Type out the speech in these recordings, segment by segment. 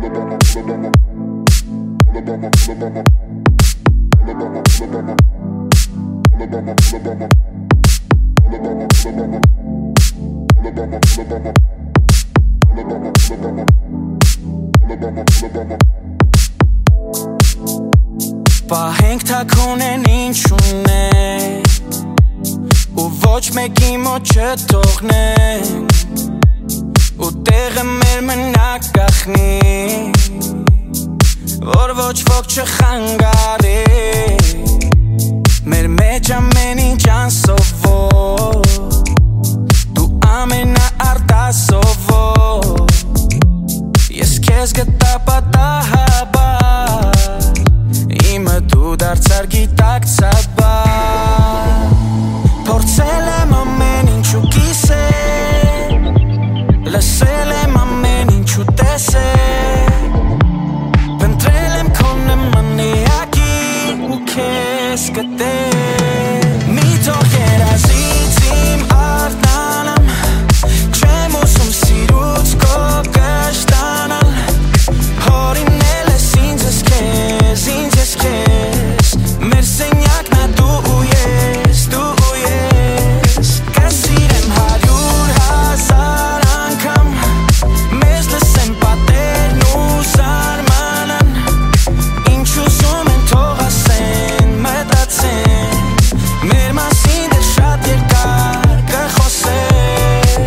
Պահենք թաքունեն ինչ ունենք ու ոչ մեկի մոտ չթողնենք ու տեղը մեր մնաք գախնի որ ոչ ոք չխանգարի մեր մեջ ամեն ինչ անսովոր դու ամենաարտասովոր ես քեզ գտա պատահաբար իմը դու դարձար գիտակցաբար փորձել եմ ամեն ինչ ու կիսել լսել եմ ամեն ինչ ու տեսել փնտրել եմ քո նման էակի ու քեզ գտել մի թող երազից իմ արտանամ չեմ ուզում սիրուց քո կշտանալ հորինել ես ինձ ես քեզ մեր սենյակն ա դու ու ես կսիրեմ 100,000 անգամ մեզ լսեմ պատերն ու զարմանան ինչ ուզում են թող ասեն մտածեն մեր մասին դեռ շատ երկար կխոսեն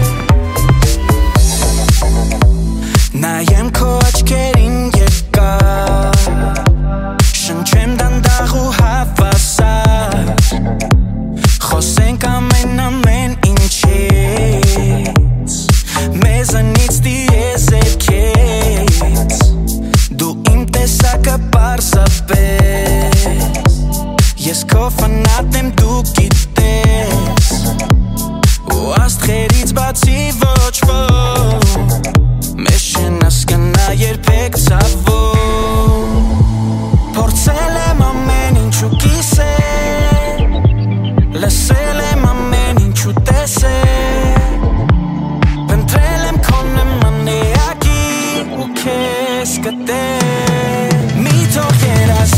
նայեմ քո աչքերին երկար շնչեմ դանդաղ ու հավասար խոսենք ամեն ինչից մեզանից դիեզերքից դու իմ տեսակը պարզապես ես քո ֆանատ եմ դու գիտես ու աստղերից բացի ոչ ոք մեզ չեն հասկանա երբեք ցավով փորձել եմ ամեն ինչ ու կիսել լսել եմ ամեն ինչ ու տեսել փնտրել եմ քո նման էակի ու քեզ գտել մի թող երազից